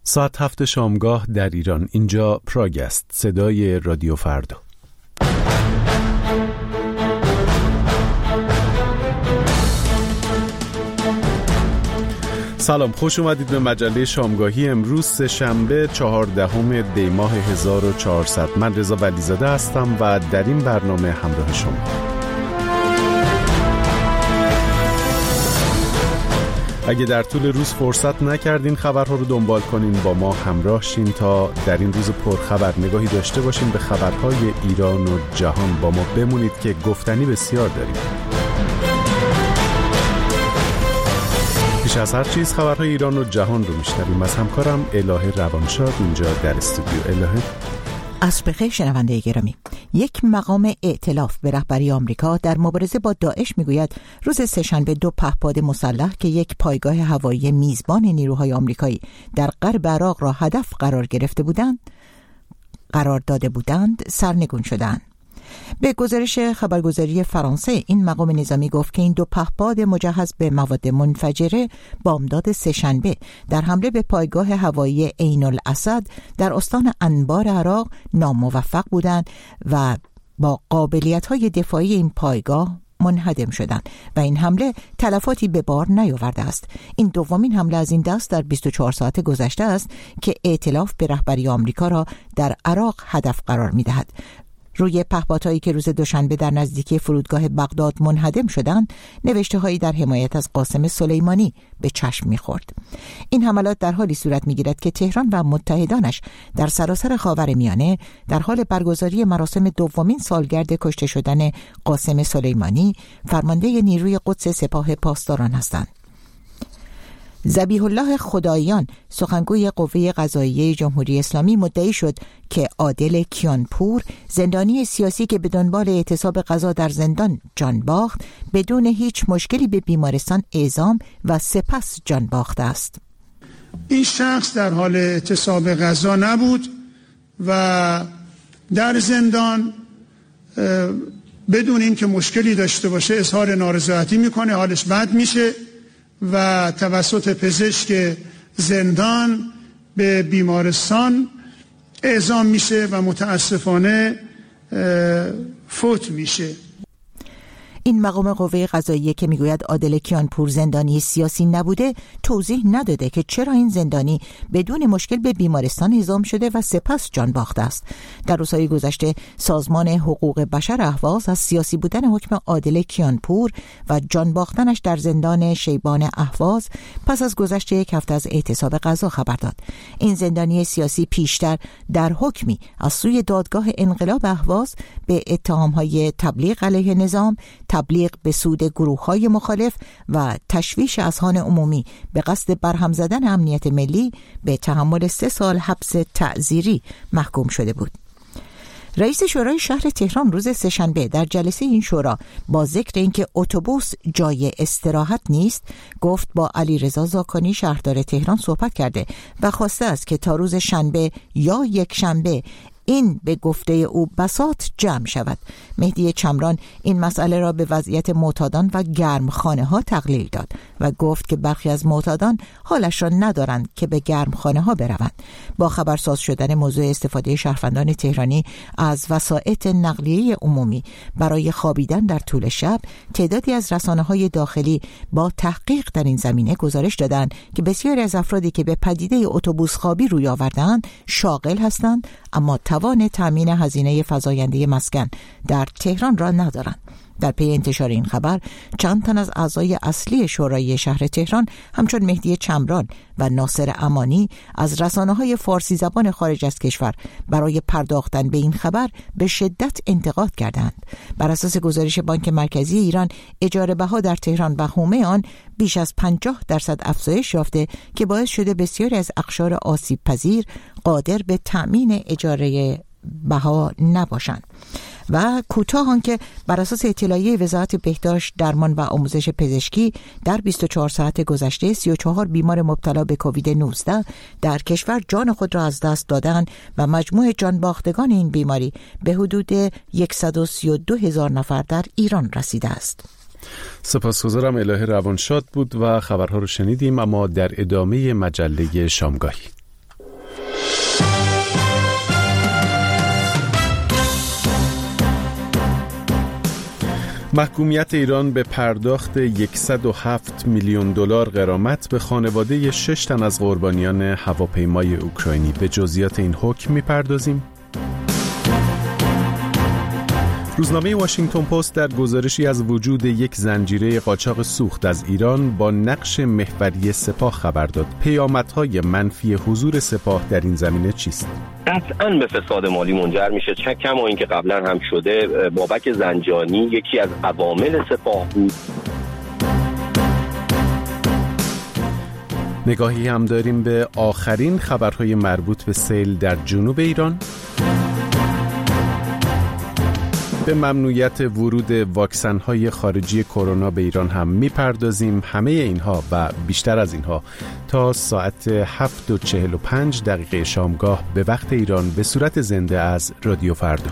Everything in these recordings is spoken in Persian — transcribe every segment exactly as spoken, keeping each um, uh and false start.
ساعت هفت شامگاه در ایران. اینجا پراگ است، صدای رادیو فردا. سلام، خوش اومدید به مجله شامگاهی. امروز سه شنبه چهاردهم دی ماه هزار و چهارصد. من رضا ولیزاده هستم و در این برنامه همراه شما. اگه در طول روز فرصت نکردین خبرها رو دنبال کنین، با ما همراه شین تا در این روز پرخبر نگاهی داشته باشین به خبرهای ایران و جهان. با ما بمونید که گفتنی بسیار داریم. پیش از هر چیز خبرهای ایران و جهان رو میشنویم از همکارم الهه روانشاد اینجا در استودیو. الهه، عصر بخیر شنونده گرامی. یک مقام ائتلاف به رهبری آمریکا در مبارزه با داعش میگوید روز سه‌شنبه دو پهپاد مسلح که یک پایگاه هوایی میزبان نیروهای آمریکایی در غرب عراق را هدف قرار گرفته بودند قرار داده بودند سرنگون شدند. به گزارش خبرگزاری فرانسه، این مقام نظامی گفت که این دو پهپاد مجهز به مواد منفجره بامداد سه‌شنبه در حمله به پایگاه هوایی عین الاسد در استان انبار عراق ناموفق بودند و با قابلیت‌های دفاعی این پایگاه منهدم شدند و این حمله تلفاتی به بار نیاورده است. این دومین حمله از این دست در بیست و چهار ساعت گذشته است که ائتلاف به رهبری آمریکا را در عراق هدف قرار می‌دهد. روی پهپادهایی که روز دوشنبه در نزدیکی فرودگاه بغداد منهدم شدند، نوشته‌هایی در حمایت از قاسم سلیمانی به چشم می‌خورد. این حملات در حالی صورت می‌گیرد که تهران و متحدانش در سراسر خاورمیانه در حال برگزاری مراسم دومین سالگرد کشته شدن قاسم سلیمانی، فرمانده نیروی قدس سپاه پاسداران هستند. ذبیح الله خداییان، سخنگوی قوه قضاییه جمهوری اسلامی، مدعی شد که عادل کیانپور، زندانی سیاسی که به دنبال اعتصاب قضا در زندان جان باخت، بدون هیچ مشکلی به بیمارستان اعزام و سپس جان باخته است. این شخص در حال اعتصاب قضا نبود و در زندان بدون اینکه مشکلی داشته باشه اظهار نارضایتی میکنه، حالش بد میشه و توسط پزشک زندان به بیمارستان اعزام میشه و متاسفانه فوت میشه. این مقام قوه قضاییه که میگوید عادل کیانپور زندانی سیاسی نبوده، توضیح نداده که چرا این زندانی بدون مشکل به بیمارستان اعزام شده و سپس جان باخته است. در روزهای گذشته سازمان حقوق بشر اهواز از سیاسی بودن حکم عادل کیانپور و جان باختنش در زندان شیبان اهواز پس از گذشت یک هفته از اعتصاب قضا خبر داد. این زندانی سیاسی پیشتر در حکمی از سوی دادگاه انقلاب اهواز به اتهام‌های تبلیغ علیه نظام، تبلیغ به سود گروه‌های مخالف و تشویش اذهان عمومی به قصد برهم زدن امنیت ملی به تحمل سه سال حبس تعزیری محکوم شده بود. رئیس شورای شهر تهران روز سه‌شنبه در جلسه این شورا با ذکر اینکه اتوبوس جای استراحت نیست، گفت با علیرضا زاکانی شهردار تهران صحبت کرده و خواسته است که تا روز شنبه یا یک شنبه این به گفته او بساط جمع شود. مهدی چمران این مسئله را به وضعیت معتادان و گرمخانه ها تقلیل داد و گفت که برخی از معتادان حالش را ندارند که به گرمخانه ها بروند. با خبرساز شدن موضوع استفاده شهروندان تهرانی از وسایط نقلیه عمومی برای خوابیدن در طول شب، تعدادی از رسانه‌های داخلی با تحقیق در این زمینه گزارش دادند که بسیاری از افرادی که به پدیده اتوبوس خوابی روی آوردند شاغل هستند، اما توان تامین هزینه فزاینده مسکن در تهران را ندارند. در پی انتشار این خبر، چند تن از اعضای اصلی شورای شهر تهران همچون مهدی چمران و ناصر امانی از رسانه‌های فارسی زبان خارج از کشور برای پرداختن به این خبر به شدت انتقاد کردند. بر اساس گزارش بانک مرکزی ایران، اجاره بها در تهران و حومه آن بیش از پنجاه درصد افزایش یافته که باعث شده بسیاری از اقشار آسیب پذیر قادر به تأمین اجاره بها نباشند. و کوتاه آنکه بر اساس اطلاعیه وزارت بهداشت، درمان و آموزش پزشکی در بیست و چهار ساعت گذشته سی و چهار بیمار مبتلا به کووید نوزده در کشور جان خود را از دست دادند و مجموع جان باختگان این بیماری به حدود صد و سی و دو هزار نفر در ایران رسیده است. سپاسگزارم. الهه روانشاد بود و خبرها رو شنیدیم. اما در ادامه مجله شامگاهی محکومیت ایران به پرداخت صد و هفت میلیون دلار غرامت به خانواده شش تن از قربانیان هواپیمای اوکراینی. به جزئیات این حکم می‌پردازیم. روزنامه واشنگتن پست در گزارشی از وجود یک زنجیره قاچاق سوخت از ایران با نقش محوری سپاه خبر داد. پیامدهای منفی حضور سپاه در این زمینه چیست؟ قطعاً به فساد مالی منجر میشه، چه کما اینکه قبلا هم شده. بابک زنجانی یکی از عوامل سپاه بود. نگاهی هم داریم به آخرین خبرهای مربوط به سیل در جنوب ایران. به ممنوعیت ورود واکسن‌های خارجی کرونا به ایران هم می‌پردازیم. همه اینها و بیشتر از اینها تا ساعت هفت و چهل و پنج دقیقه شامگاه به وقت ایران به صورت زنده از رادیو فردا.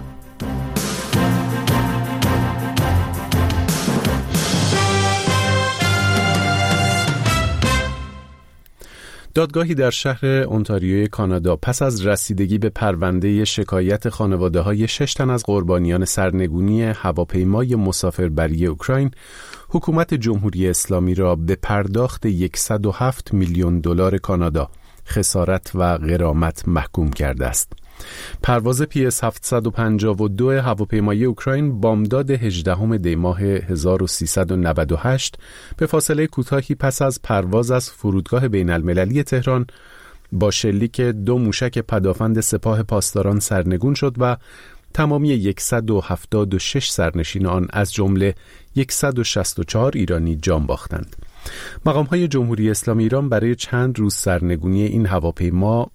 دادگاهی در شهر اونتاریوی کانادا پس از رسیدگی به پرونده شکایت خانواده‌های شش تن از قربانیان سرنگونی هواپیمای مسافربری اوکراین، حکومت جمهوری اسلامی را به پرداخت صد و هفت میلیون دلار کانادا خسارت و غرامت محکوم کرده است. پرواز پی اس هفتصد و پنجاه و دو هواپیمای اوکراین بامداد هجدهم دی ماه هزار و سیصد و نود و هشت به فاصله کوتاهی پس از پرواز از فرودگاه بین المللی تهران با شلیک دو موشک پدافند سپاه پاسداران سرنگون شد و تمامی صد و هفتاد و شش سرنشین آن از جمله صد و شصت و چهار ایرانی جان باختند. مقام‌های جمهوری اسلامی ایران برای چند روز سرنگونی این هواپیما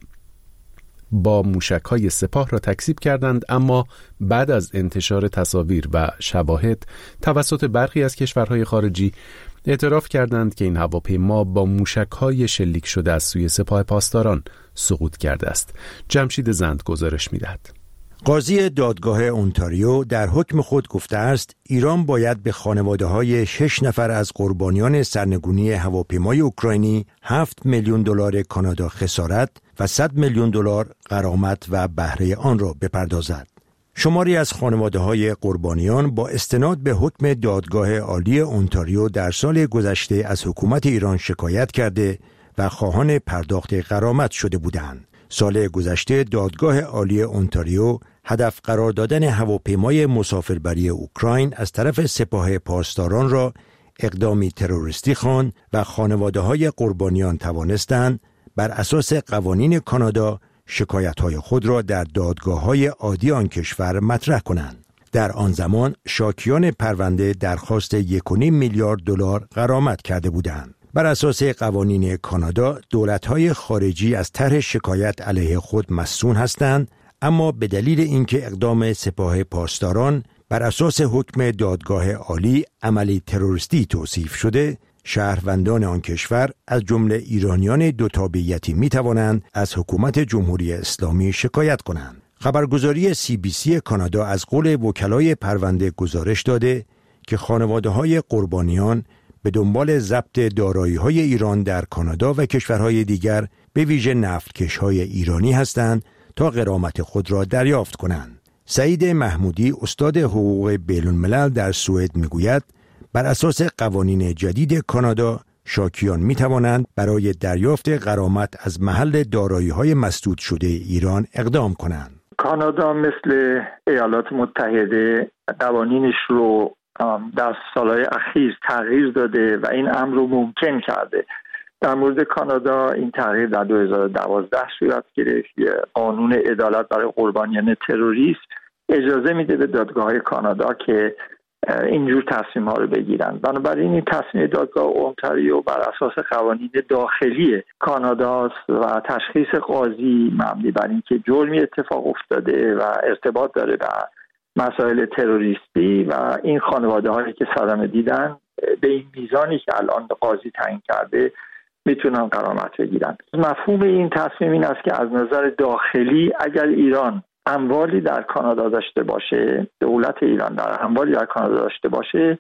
با موشک‌های سپاه را تکذیب کردند، اما بعد از انتشار تصاویر و شواهد توسط برخی از کشورهای خارجی اعتراف کردند که این هواپیما با موشک‌های شلیک شده از سوی سپاه پاسداران سقوط کرده است. جمشید زند گزارش می‌دهد. قاضی دادگاه اونتاریو در حکم خود گفته است ایران باید به خانواده‌های شش نفر از قربانیان سرنگونی هواپیمای اوکراینی هفت میلیون دلار کانادا خسارت و صد میلیون دلار غرامت و بهره آن را بپردازد. شماری از خانواده‌های قربانیان با استناد به حکم دادگاه عالی اونتاریو در سال گذشته از حکومت ایران شکایت کرده و خواهان پرداخت غرامت شده بودند. سال گذشته دادگاه عالی اونتاریو هدف قرار دادن هواپیمای مسافربری اوکراین از طرف سپاه پاسداران را اقدامی تروریستی خواند و خانواده‌های قربانیان توانستند بر اساس قوانین کانادا شکایت‌های خود را در دادگاه‌های عادی آن کشور مطرح کنند. در آن زمان شاکیان پرونده درخواست یک و نیم میلیارد دلار غرامت کرده بودند. بر اساس قوانین کانادا دولت‌های خارجی از طرح شکایت علیه خود مسئول هستند، اما به دلیل اینکه اقدام سپاه پاسداران بر اساس حکم دادگاه عالی عملی تروریستی توصیف شده، شهروندان آن کشور از جمله ایرانیان دو تابعیتی می توانند از حکومت جمهوری اسلامی شکایت کنند. خبرگزاری سی بی سی کانادا از قول وکلای پرونده گزارش داده که خانواده‌های قربانیان به دنبال ضبط دارایی‌های ایران در کانادا و کشورهای دیگر به ویژه نفتکش‌های ایرانی هستند تا غرامت خود را دریافت کنند. سعید محمودی استاد حقوق بین‌الملل در سوئد میگوید بر اساس قوانین جدید کانادا شاکیان می توانند برای دریافت غرامت از محل دارایی‌های مسدود شده ایران اقدام کنند. کانادا مثل ایالات متحده قوانینش رو در سالهای اخیر تغییر داده و این امر رو ممکن کرده. در مورد کانادا این تغییر در دو هزار و دوازده صورت گرفت. قانون عدالت برای قربانیان تروریسم اجازه میده به دادگاه‌های کانادا که اینجور تصمیم ها رو بگیرن. بنابراین این تصمیم دادگاه اونتاریو بر اساس قوانین داخلی کاناداست و تشخیص قاضی مبنی بر اینکه جرمی اتفاق افتاده و ارتباط داره به مسائل تروریستی و این خانواده هایی که صدمه دیدن به این میزانی که الان قاضی تعیین کرده میتونن غرامت بگیرن. مفهوم این تصمیم این است که از نظر داخلی اگر ایران اموالی در کانادا داشته باشه، دولت ایران در اموالی در کانادا داشته باشه،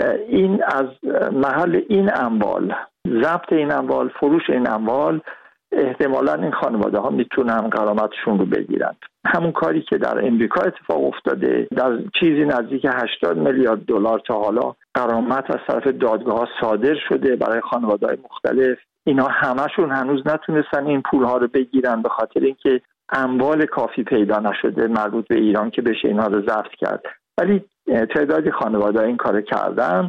این از محل این اموال، ضبط این اموال، فروش این اموال احتمالاً این خانواده ها میتونن غرامتشون رو بگیرن. همون کاری که در امریکا اتفاق افتاده، در چیزی نزدیک هشتاد میلیارد دلار تا حالا غرامت از طرف دادگاه ها صادر شده برای خانواده های مختلف. اینا همشون هنوز نتونستن این پول ها رو بگیرن به خاطر اینکه اموال کافی پیدا نشده مربوط به ایران که بشه اینها رو ضبط کرد. ولی تعدادی خانواده این کار کردن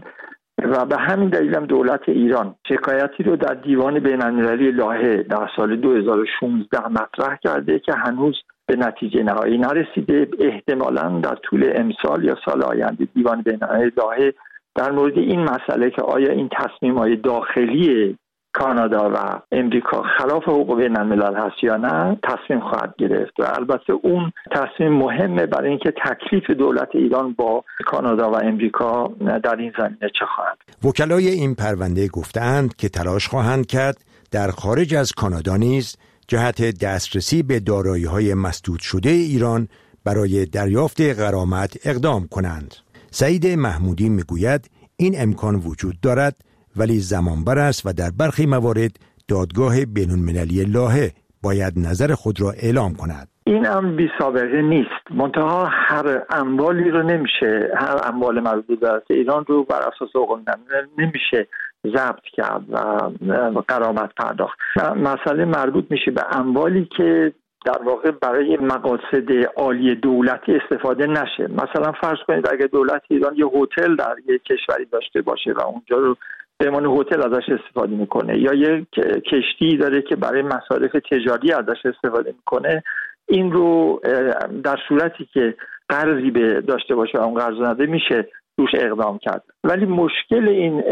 و به همین دلیل هم دولت ایران شکایتی رو در دیوان بین‌المللی لاهه در سال دو هزار و شانزده مطرح کرده که هنوز به نتیجه نهایی نرسیده. احتمالاً در طول امسال یا سال آینده دیوان بین‌المللی لاهه در مورد این مسئله که آیا این تصمیم‌های داخلی کانادا و امریکا خلاف حقوق بین‌الملل هست یا نه تصمیم خواهد گرفت و البته اون تصمیم مهمه برای اینکه تکلیف دولت ایران با کانادا و امریکا در این زمینه چه خواهد. وکلای این پرونده گفتند که تلاش خواهند کرد در خارج از کانادا نیز جهت دسترسی به دارایی‌های مسدود شده ایران برای دریافت غرامت اقدام کنند. سعید محمودی میگوید این امکان وجود دارد ولی زمانبر است و در برخی موارد دادگاه بین‌المللی لاهه باید نظر خود را اعلام کند. این هم بی سابقه نیست. منتها هر اموالی رو نمیشه، هر اموال مربوط به دولت ایران رو بر اساس حقوق بین‌الملل نمیشه ضبط کرد و غرامت پرداخت. مسئله مربوط میشه به اموالی که در واقع برای مقاصد عالی دولتی استفاده نشه. مثلا فرض کنید اگه دولت ایران یه هتل در یک کشوری داشته باشه و اونجا رو به عنوان هتل ازش استفاده میکنه یا یک کشتی داره که برای مصارف تجاری ازش استفاده میکنه، این رو در صورتی که قرضی به داشته باشه و اون قرض نده میشه روش اقدام کرد. ولی مشکل این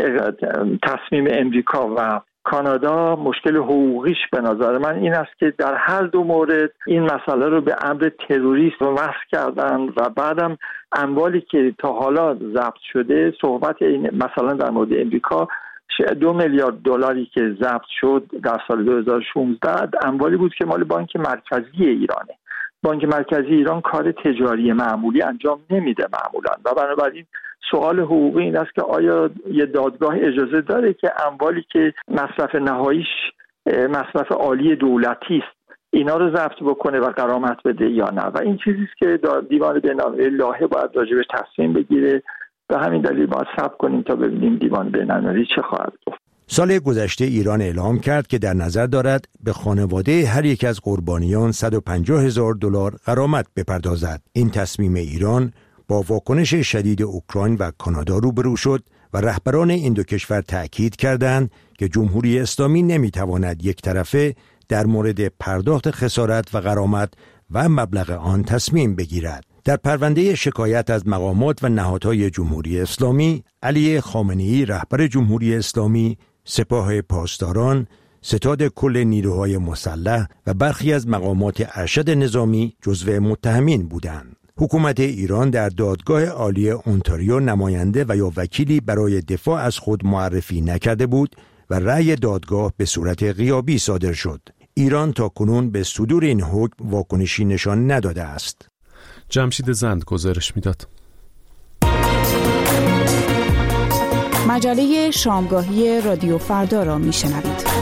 تصمیم امریکا و کانادا مشکل حقوقیش به نظر من این است که در هر دو مورد این مسئله رو به امر تروریسم وصل کردن و بعدم اموالی که تا حالا ضبط شده، صحبت این مثلا در مورد امریکا دو میلیارد دلاری که ضبط شد در سال دو هزار و شانزده اموالی بود که مال بانک مرکزی ایرانه. بانک مرکزی ایران کار تجاری معمولی انجام نمیده معمولا و بنابراین سوال حقوقی این است که آیا یه دادگاه اجازه داره که اموالی که مصرف نهاییش مصرف عالی دولتی است اینا رو ضبط بکنه و غرامت بده یا نه. و این چیزی است که دیوان بین‌المللی لاهه باید راجبش تصمیم بگیره. به همین دلیل باید صبر کنیم تا ببینیم دیوان بین‌المللی چه خواهد گفت. سال گذشته ایران اعلام کرد که در نظر دارد به خانواده هر یک از قربانیان صد و پنجاه هزار دلار غرامت بپردازد. این تصمیم ایران با واکنش شدید اوکراین و کانادا روبرو شد و رهبران این دو کشور تأکید کردند که جمهوری اسلامی نمیتواند یک طرفه در مورد پرداخت خسارت و غرامت و مبلغ آن تصمیم بگیرد. در پرونده شکایت از مقامات و نهادهای جمهوری اسلامی، علی خامنه‌ای رهبر جمهوری اسلامی، سپاه پاسداران، ستاد کل نیروهای مسلح و برخی از مقامات ارشد نظامی جزو متهمین بودند. حکومت ایران در دادگاه عالی اونتاریو نماینده و یا وکیلی برای دفاع از خود معرفی نکرده بود و رأی دادگاه به صورت غیابی صادر شد. ایران تا کنون به صدور این حکم واکنشی نشان نداده است. جمشید زند گزارش میداد. مجله شامگاهی رادیو فردا را میشنوید.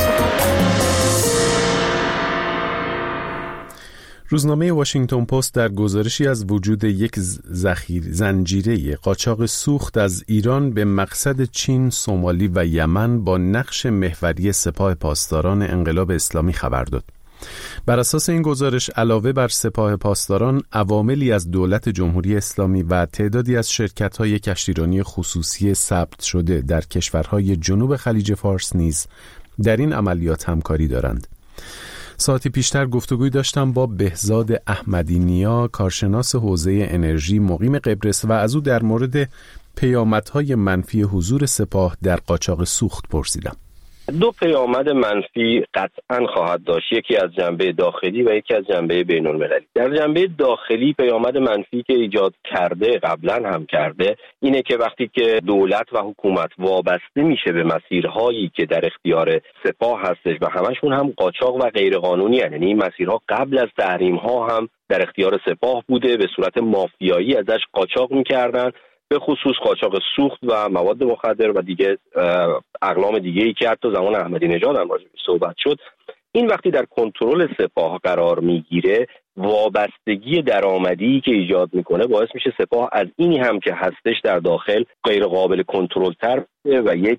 روزنامه واشنگتن پست در گزارشی از وجود یک ذخیر زنجیره قاچاق سوخت از ایران به مقصد چین، سومالی و یمن با نقش محوری سپاه پاسداران انقلاب اسلامی خبر داد. بر اساس این گزارش علاوه بر سپاه پاسداران، عواملی از دولت جمهوری اسلامی و تعدادی از شرکت‌های کشتیرانی خصوصی ثبت شده در کشورهای جنوب خلیج فارس نیز در این عملیات همکاری دارند. ساعتی پیشتر گفتگوی داشتم با بهزاد احمدی نیا، کارشناس حوزه انرژی مقیم قبرس و از او در مورد پیامدهای منفی حضور سپاه در قاچاق سوخت پرسیدم. دو پیامد منفی قطعاً خواهد داشت، یکی از جنبه داخلی و یکی از جنبه بین‌المللی. در جنبه داخلی پیامد منفی که ایجاد کرده، قبلا هم کرده، اینه که وقتی که دولت و حکومت وابسته میشه به مسیرهایی که در اختیار سپاه هستش و همشون هم قاچاق و غیرقانونی هستند، یعنی این مسیرها قبل از تحریم‌ها هم در اختیار سپاه بوده، به صورت مافیایی ازش قاچاق می‌کردن، به خصوص قاچاق سوخت و مواد مخدر و دیگه اقلام دیگه ای که حتی زمان احمدی نژاد هم راجعش صحبت شد. این وقتی در کنترل سپاه قرار میگیره، وابستگی درآمدی که ایجاد میکنه باعث میشه سپاه از اینی هم که هستش در داخل غیر قابل کنترل تر و یک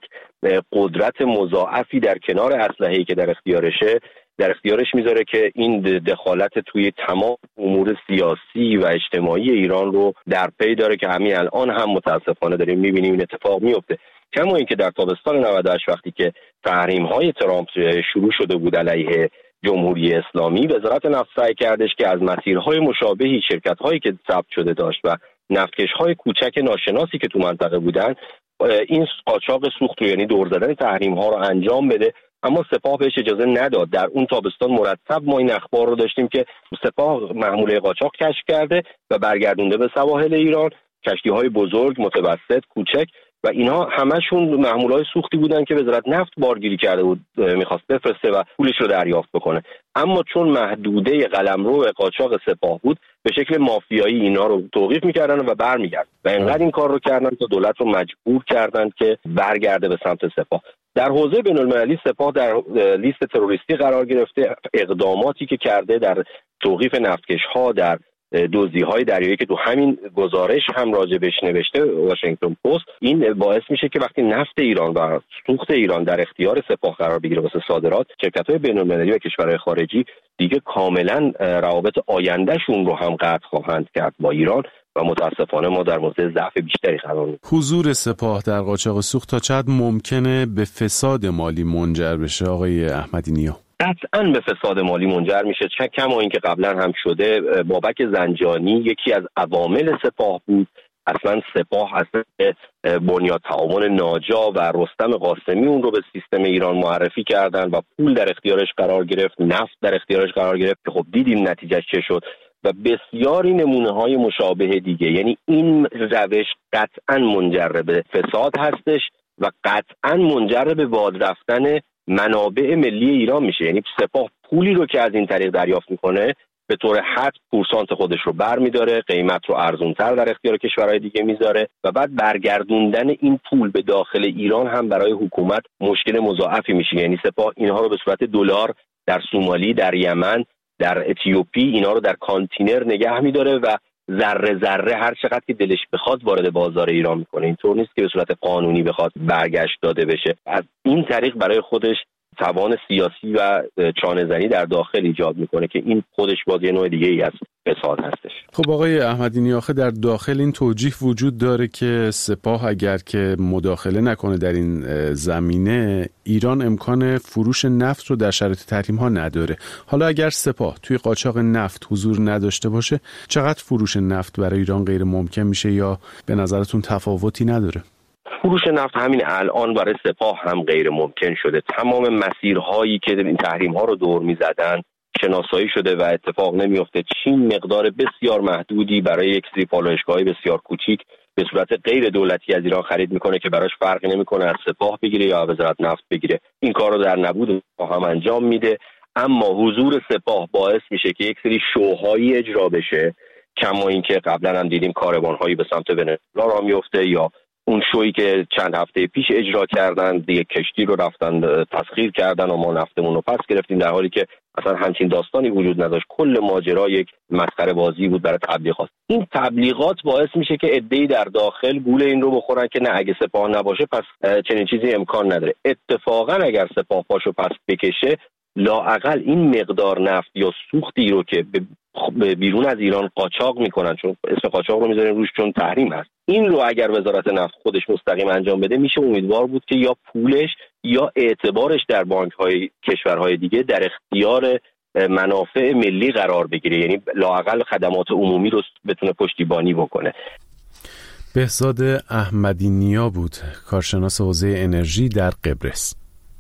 قدرت مضاعفی در کنار اسلحه‌ای که در اختیارشه در اختیارش میذاره که این دخالت توی تمام امور سیاسی و اجتماعی ایران رو در پی داره که همین الان هم متاسفانه داریم میبینیم این اتفاق میفته. کما اینکه در تابستان نود و هشت وقتی که تحریم‌های ترامپ شروع شده بود علیه جمهوری اسلامی، وزارت نفت سعی کردش که از مسیرهای مشابهی شرکت‌هایی که ثبت شده داشت و نفتکش‌های کوچک ناشناسی که تو منطقه بودن این قاچاق سوخت رو، یعنی دور زدن تحریم‌ها رو انجام بده، اما سپاه بهش اجازه نداد. در اون تابستان مرتب ما این اخبار رو داشتیم که سپاه محموله قاچاق کشف کرده و برگردونده به سواحل ایران، کشتی‌های بزرگ، متوسط، کوچک و اینها همشون محموله‌های سوختی بودن که وزارت نفت بارگیری کرده بود، میخواست بفرسته و پولش رو دریافت بکنه. اما چون محدوده قلمرو قاچاق سپاه بود، به شکل مافیایی اینا رو توقیف میکردن و برمیگردن و اینقدر این کار رو کردن تا دولت رو مجبور کردن که برگرده به سمت سپاه. در حوزه بین‌المللی سپاه در لیست تروریستی قرار گرفته. اقداماتی که کرده در توقیف نفتکش‌ها، در دزدی‌های دریایی که تو همین گزارش هم راجبش نوشته واشنگتن پست، این باعث میشه که وقتی نفت ایران و سوخت ایران در اختیار سپاه قرار بگیره واسه صادرات، شرکت‌های بین‌المللی و کشورهای خارجی دیگه کاملا روابط آیندهشون رو هم قطع خواهند کرد با ایران و متاسفانه ما در موضع ضعف بیشتری قرار می‌گیریم. حضور سپاه در قاچاق سوخت تا چقدر ممکنه به فساد مالی منجر بشه آقای احمدی نیا؟ قطعاً به فساد مالی منجر میشه، چه کما اینکه قبلا هم شده. بابک زنجانی یکی از عوامل سپاه بود. اصلا سپاه اصلا بنیاد تعاون ناجا و رستم قاسمی اون رو به سیستم ایران معرفی کردن و پول در اختیارش قرار گرفت، نفت در اختیارش قرار گرفت که خب دیدیم نتیجهش چه شد و بسیاری نمونه های مشابه دیگه. یعنی این روش قطعاً منجر به فساد هستش و قطعاً منجر به باد رفتن منابع ملی ایران میشه. یعنی سپاه پولی رو که از این طریق دریافت میکنه به طور حد پورسانت خودش رو برمیداره، قیمت رو ارزونتر در اختیار کشورهای دیگه میذاره و بعد برگردوندن این پول به داخل ایران هم برای حکومت مشکل مضاعفی میشه. یعنی سپاه اینها رو به صورت دلار در سومالی، در یمن، در اتیوپی اینا رو در کانتینر نگه میداره و ذره ذره هر چقدر که دلش بخواد وارد بازار ایران میکنه. اینطور نیست که به صورت قانونی بخواد برگشت داده بشه. از این طریق برای خودش توان سیاسی و چانه‌زنی در داخل ایجاد میکنه که این خودش باز یه نوع دیگه ای از فساد هستش. خب آقای احمدی نیا، در داخل این توجیه وجود داره که سپاه اگر که مداخله نکنه در این زمینه، ایران امکان فروش نفت رو در شرایط تحریم ها نداره. حالا اگر سپاه توی قاچاق نفت حضور نداشته باشه، چقدر فروش نفت برای ایران غیر ممکن میشه یا به نظرتون تفاوتی نداره؟ فروش نفت همین الان برای سپاه هم غیر ممکن شده. تمام مسیرهایی که این تحریم ها رو دور میزدن شناسایی شده و اتفاق نمیفته. چین مقدار بسیار محدودی برای یک سری پالایشگاه‌های بسیار کوچیک به صورت غیر دولتی از ایران خرید میکنه که براش فرقی نمیکنه از سپاه بگیره یا وزارت نفت بگیره. این کار رو در نبود هم انجام میده، اما حضور سپاه باعث میشه که یک سری شوهایی اجرا بشه، کما اینکه قبلا هم دیدیم کاروان‌هایی به سمت ونزوئلا راه میفته یا اون شویی که چند هفته پیش اجرا کردن، دیگه کشتی رو رفتن تسخیر کردن و ما نفتمون رو پس گرفتیم، در حالی که اصلا همچین داستانی وجود نداشت. کل ماجرا یک مسخره بازی بود برای تبلیغات. این تبلیغات باعث میشه که عده‌ای در داخل گول این رو بخورن که نه اگه سپاه نباشه پس چنین چیزی امکان نداره. اتفاقا اگر سپاه پاشو پس بکشه، لااقل این مقدار نفت یا سوختی رو که به بیرون از ایران قاچاق میکنن، چون اسم قاچاق رو میذارن روش چون تحریم هست، این رو اگر وزارت نفت خودش مستقیم انجام بده، میشه امیدوار بود که یا پولش یا اعتبارش در بانک‌های کشورهای دیگه در اختیار منافع ملی قرار بگیره، یعنی لااقل خدمات عمومی رو بتونه پشتیبانی بکنه. بهزاد احمدی نیا بود، کارشناس حوزه انرژی در قبرس.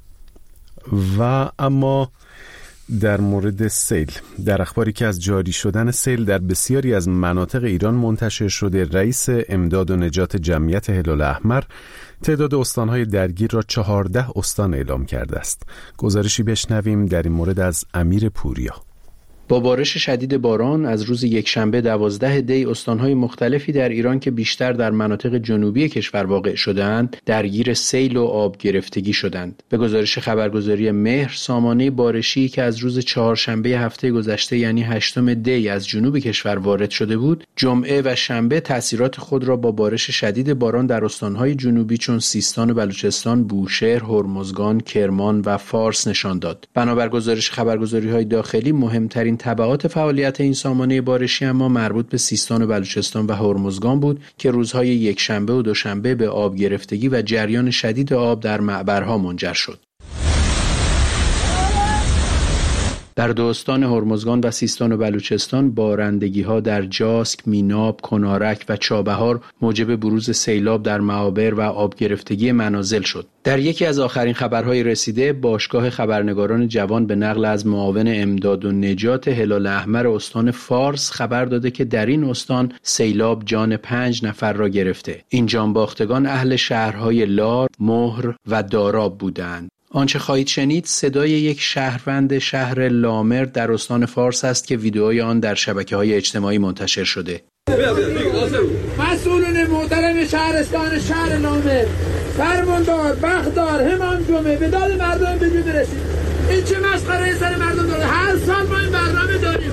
و اما در مورد سیل، در اخباری که از جاری شدن سیل در بسیاری از مناطق ایران منتشر شده، رئیس امداد و نجات جمعیت هلال احمر تعداد استانهای درگیر را چهارده استان اعلام کرده است. گزارشی بشنویم در این مورد از امیر پوریا. با بارش شدید باران از روز یکشنبه دوازده دی استانهای مختلفی در ایران که بیشتر در مناطق جنوبی کشور واقع شدند درگیر سیل و آب گرفتگی شدند. به گزارش خبرگزاری مهر، سامانه بارشی که از روز چهارشنبه هفته گذشته یعنی هشتم دی از جنوب کشور وارد شده بود، جمعه و شنبه تأثیرات خود را با بارش شدید باران در استانهای جنوبی چون سیستان و بلوچستان، بوشهر، هرمزگان، کرمان و فارس نشان داد. بنابر گزارش خبرگزاری‌های داخلی، مهمترین تبعات فعالیت این سامانه بارشی اما مربوط به سیستان و بلوچستان و هرمزگان بود که روزهای یکشنبه و دوشنبه به آب گرفتگی و جریان شدید آب در معبرها منجر شد. در دو استان هرمزگان و سیستان و بلوچستان بارندگی‌ها در جاسک، میناب، کنارک و چابهار موجب بروز سیلاب در معابر و آب گرفتگی منازل شد. در یکی از آخرین خبرهای رسیده، باشگاه خبرنگاران جوان به نقل از معاون امداد و نجات هلال احمر استان فارس خبر داده که در این استان سیلاب جان پنج نفر را گرفته. این جانباختگان اهل شهرهای لار، مهر و داراب بودند. آنچه خواهید شنید صدای یک شهروند شهر لامر در استان فارس است که ویدئوی آن در شبکه‌های اجتماعی منتشر شده. مسئولین محترم شهرستان شهر لامر، فرماندار، بختدار، همام جمعه به داد مردم به جود رسید. این چه مسخره سر مردم داره؟ هر سال ما این برنامه داریم.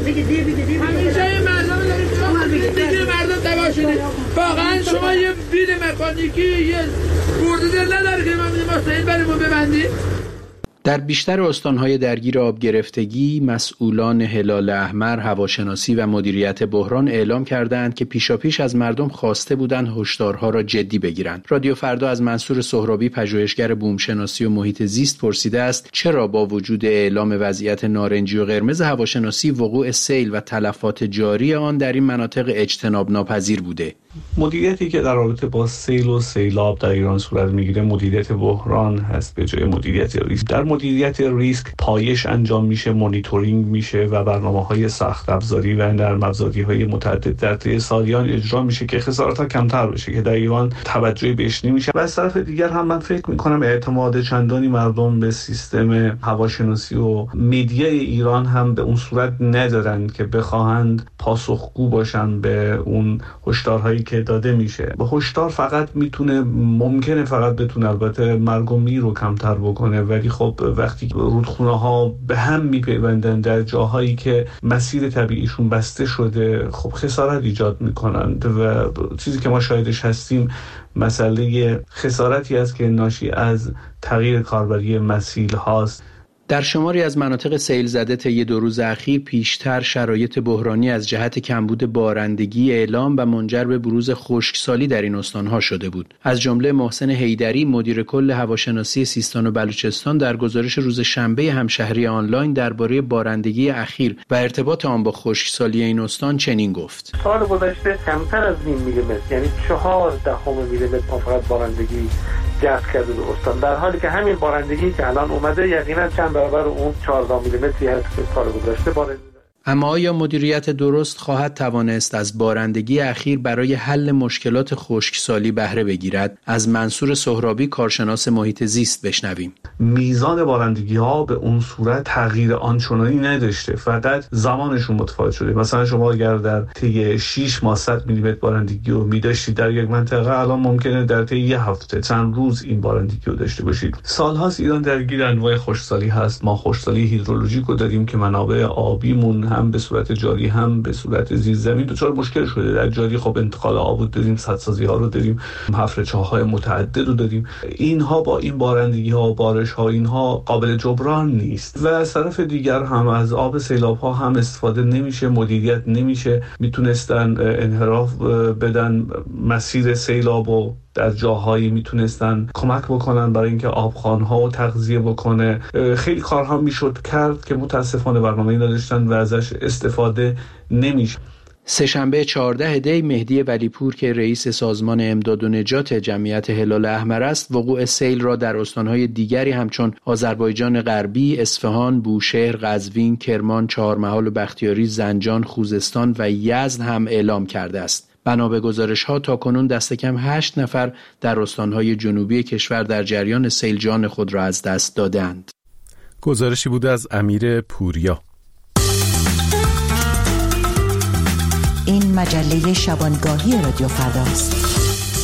همیشه این برنامه داریم. شما دیگه مردم دوا شدید. واقعا شما یه بید مکانیکی، یه برده‌دل نداره که ما مستعد بریم و ببندیم. در بیشتر استانهای درگیر آب گرفتگی، مسئولان هلال احمر، هواشناسی و مدیریت بحران اعلام کردند که پیشاپیش از مردم خواسته بودند هشدارها را جدی بگیرند. رادیو فردا از منصور سهرابی، پژوهشگر بومشناسی و محیط زیست، پرسیده است چرا با وجود اعلام وضعیت نارنجی و قرمز هواشناسی وقوع سیل و تلفات جاری آن در این مناطق اجتناب ناپذیر بوده. مدیریتی که در رابطه با سیل و سیلاب در ایران صورت میگیره مدیریت بحران هست به جای مدیریت ریسک. در مدیریت ریسک پایش انجام میشه، مانیتورینگ میشه و برنامه‌های سخت افزاری و نرم افزاری‌های متعدد در طی سالیان اجرا میشه که خسارت‌ها کمتر بشه که در ایران توجهی بهش نمیشه. و از طرف دیگر هم من فکر میکنم اعتماد چندانی مردم به سیستم هواشناسی و مدیای ایران هم به اون صورت ندارن که بخواهند پاسخگو باشن به اون هشدارهایی که داده میشه. با هشدار فقط میتونه ممکنه فقط بتونه البته مرگ و میر رو کمتر بکنه، ولی خب وقتی رودخونه ها به هم میپیوندن در جاهایی که مسیر طبیعیشون بسته شده، خب خسارت ایجاد میکنند و چیزی که ما شاهدش هستیم مسئله خسارتی است که ناشی از تغییر کاربری مسیل هاست. در شماری از مناطق سیل زده طی دو روز اخیر پیشتر شرایط بحرانی از جهت کمبود بارندگی اعلام و منجر به بروز خشکسالی در این استانها شده بود. از جمله محسن حیدری، مدیر کل هواشناسی سیستان و بلوچستان، در گزارش روز شنبه همشهری آنلاین درباره بارندگی اخیر و ارتباط آن با خشکسالی این استان چنین گفت: سال گذشته کمتر از نیم میلیمتر، یعنی چهار دهم میلیمتر ما فقط بارندگی جذب کرده به استان، در حالی که همین بارندگی که الان اومده یقینا چند برابر اون چهارده میلیمتری هست که سال گذشته بارندگی. اما آیا مدیریت درست خواهد توانست از بارندگی اخیر برای حل مشکلات خشکسالی بهره بگیرد؟ از منصور سهرابی، کارشناس محیط زیست، بشنویم. میزان بارندگی ها به اون صورت تغییر آنچنانی نداشته، فقط زمانشون متفاوت شده. مثلا شما اگر در طی شش ماه صد میلیمتر بارندگی رو می‌داشتید در یک منطقه، الان ممکنه در طی یه هفته چند روز این بارندگی رو داشته باشید. سال‌هاست ایران درگیر انواع خشکسالی هست. ما خشکسالی هیدرولوژیک رو داریم که منابع آبیمون هم به صورت جاری هم به صورت زیرزمین دچار مشکل شده. در جاری خب انتقال آب رو داریم، سدسازی ها رو داریم، حفر چاه‌های متعدد رو داریم. اینها با این بارندگی ها و بارش ها اینها قابل جبران نیست. و از طرف دیگر هم از آب سیلاب ها هم استفاده نمیشه، مدیریت نمیشه. میتونستن انحراف بدن مسیر سیلاب و در جاهایی میتونستن کمک بکنن برای اینکه آبخوان‌ها رو تغذیه بکنه. خیلی کارها میشد کرد که متاسفانه برنامه‌ای نداشتن و ازش استفاده نمیشه. سه‌شنبه چهارده دی مهدی ولیپور که رئیس سازمان امداد و نجات جمعیت هلال احمر است، وقوع سیل را در استان‌های دیگری همچون آذربایجان غربی، اصفهان، بوشهر، قزوین، کرمان، چهارمحال و بختیاری، زنجان، خوزستان و یزد هم اعلام کرده است. بنا به گزارش‌ها تاکنون دست کم هشت نفر در استان‌های جنوبی کشور در جریان سیل جان خود را از دست دادند. گزارشی بوده از امیر پوریا. این مجله شبانگاهی رادیو فرداست.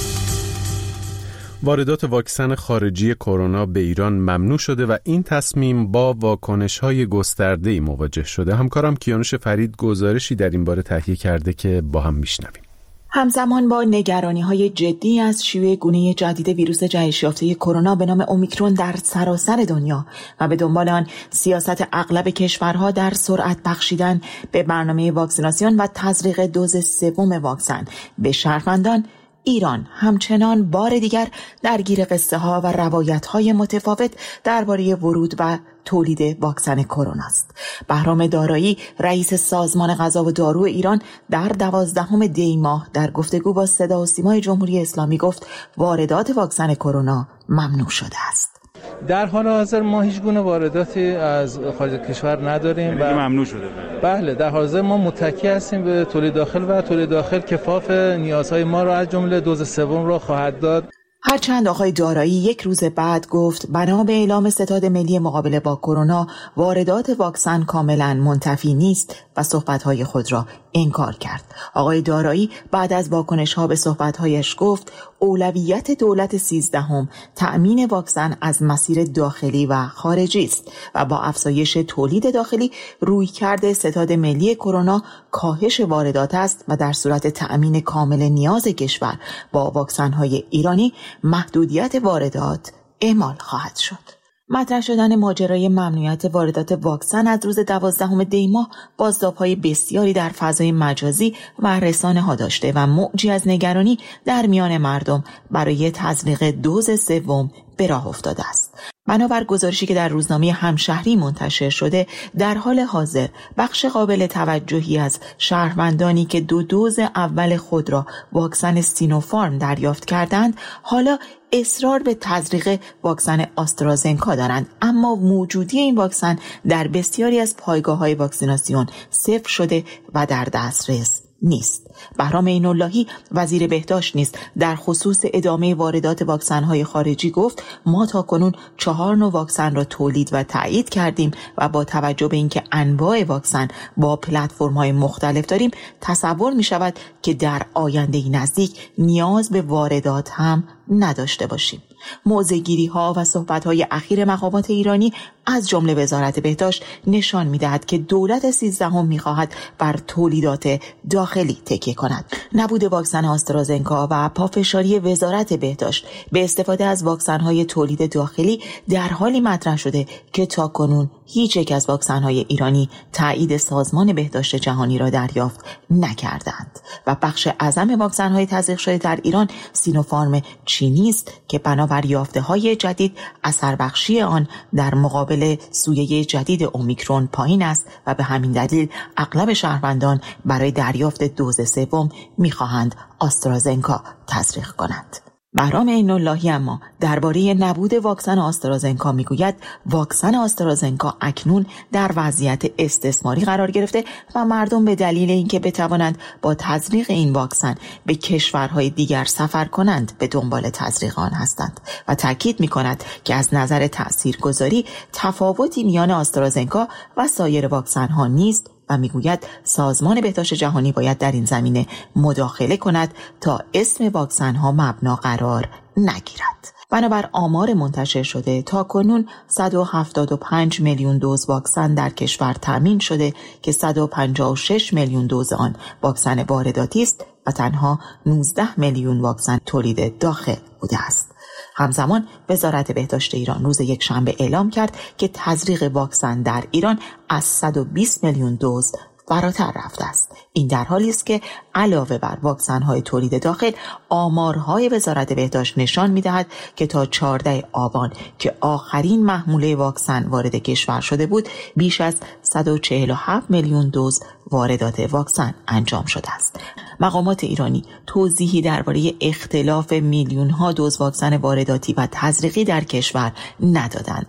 واردات واکسن خارجی کرونا به ایران ممنوع شده و این تصمیم با واکنش‌های گسترده‌ای مواجه شده. همکارم کیانوش فرید گزارشی در این باره تهیه کرده که با هم میشنویم. همزمان با نگرانی‌های جدی از شیوع گونه جدید ویروس جهش یافته کرونا به نام اومیکرون در سراسر دنیا و به دنبال آن سیاست اغلب کشورها در سرعت بخشیدن به برنامه واکسیناسیون و تزریق دوز سوم واکسن به شهروندان، ایران همچنان بار دیگر درگیر قصه ها و روایت های متفاوت درباره ورود و تولید واکسن کرونا است. بهرام دارایی رئیس سازمان غذا و دارو ایران در دوازدهم دی ماه در گفتگو با صدا و سیمای جمهوری اسلامی گفت واردات واکسن کرونا ممنوع شده است. در حال حاضر ما هیچ گونه وارداتی از خارج کشور نداریم و ممنوع شده. بله، در حال حاضر ما متکی هستیم به تولید داخل و تولید داخل کفاف نیازهای ما را از جمله دوز سوم را خواهد داد. هرچند آقای دارایی یک روز بعد گفت بنا به اعلام ستاد ملی مقابله با کرونا واردات واکسن کاملا منتفی نیست و صحبت‌های خود را انکار کرد. آقای دارایی بعد از واکنش‌ها به صحبت‌هایش گفت اولویت دولت سیزدهم تأمین واکسن از مسیر داخلی و خارجی است و با افزایش تولید داخلی رویکرد ستاد ملی کرونا کاهش واردات است و در صورت تأمین کامل نیاز کشور با واکسن‌های ایرانی محدودیت واردات اعمال خواهد شد. مطرح شدن ماجرای ممنوعیت واردات واکسن از روز دوازدهم دی ماه بازتاب‌های بسیاری در فضای مجازی و رسانه‌ها داشته و موجی از نگرانی در میان مردم برای تزریق دوز سوم به راه افتاده است. بنابر گزارشی که در روزنامه همشهری منتشر شده، در حال حاضر بخش قابل توجهی از شهروندانی که دو دوز اول خود را واکسن سینوفارم دریافت کردند، حالا اصرار به تزریق واکسن آسترازنکا دارند، اما موجودی این واکسن در بسیاری از پایگاه‌های واکسیناسیون صفر شده و در دسترس نیست. بهرام عین‌اللهی وزیر بهداشت نیز در خصوص ادامه واردات واکسن‌های خارجی گفت ما تاکنون چهار نوع واکسن را تولید و تایید کردیم و با توجه به اینکه انواع واکسن با پلتفرم‌های مختلف داریم تصور می‌شود که در آینده نزدیک نیاز به واردات هم نداشته باشیم. موضع‌گیری ها و صحبت های اخیر مقامات ایرانی از جمله وزارت بهداشت نشان می‌دهد که دولت سیزدهم می‌خواهد بر تولیدات داخلی تکیه کند. نبود واکسن آسترازنکا و پافشاری وزارت بهداشت به استفاده از واکسن‌های تولید داخلی در حالی مطرح شده که تاکنون هیچ یک از واکسن‌های ایرانی تایید سازمان بهداشت جهانی را دریافت نکردند و بخش اعظم واکسن‌های تزریق شده در ایران سینوفارم چینی است که بنابر یافته‌های جدید اثر بخشی آن در مقابل سویه جدید اومیکرون پایین است و به همین دلیل اغلب شهروندان برای دریافت دوز سوم می‌خواهند آسترازنکا تزریق کنند. بهرام عین‌اللهی اما درباره نبود واکسن آسترازنکا میگوید واکسن آسترازنکا اکنون در وضعیت استثماری قرار گرفته و مردم به دلیل اینکه بتوانند با تزریق این واکسن به کشورهای دیگر سفر کنند به دنبال تزریق آن هستند و تاکید میکند که از نظر تاثیرگذاری تفاوتی میان آسترازنکا و سایر واکسن ها نیست و میگوید سازمان بهداشت جهانی باید در این زمینه مداخله کند تا اسم واکسن ها مبنا قرار نگیرد. بنابر آمار منتشر شده تا کنون صد و هفتاد و پنج میلیون دوز واکسن در کشور تامین شده که صد و پنجاه و شش میلیون دوز آن واکسن وارداتی است و تنها نوزده میلیون واکسن تولید داخل بوده است. همزمان وزارت بهداشت ایران روز یک شنبه اعلام کرد که تزریق واکسن در ایران از صد و بیست میلیون دوز فراتر رفته است. این در حالی است که علاوه بر واکسن‌های تولید داخل، آمارهای وزارت بهداشت نشان می‌دهد که تا چهاردهم آبان که آخرین محموله واکسن وارد کشور شده بود، بیش از صد و چهل و هفت میلیون دوز واردات واکسن انجام شده است. مقامات ایرانی توضیحی درباره اختلاف میلیون‌ها دوز واکسن وارداتی و تزریقی در کشور ندادند.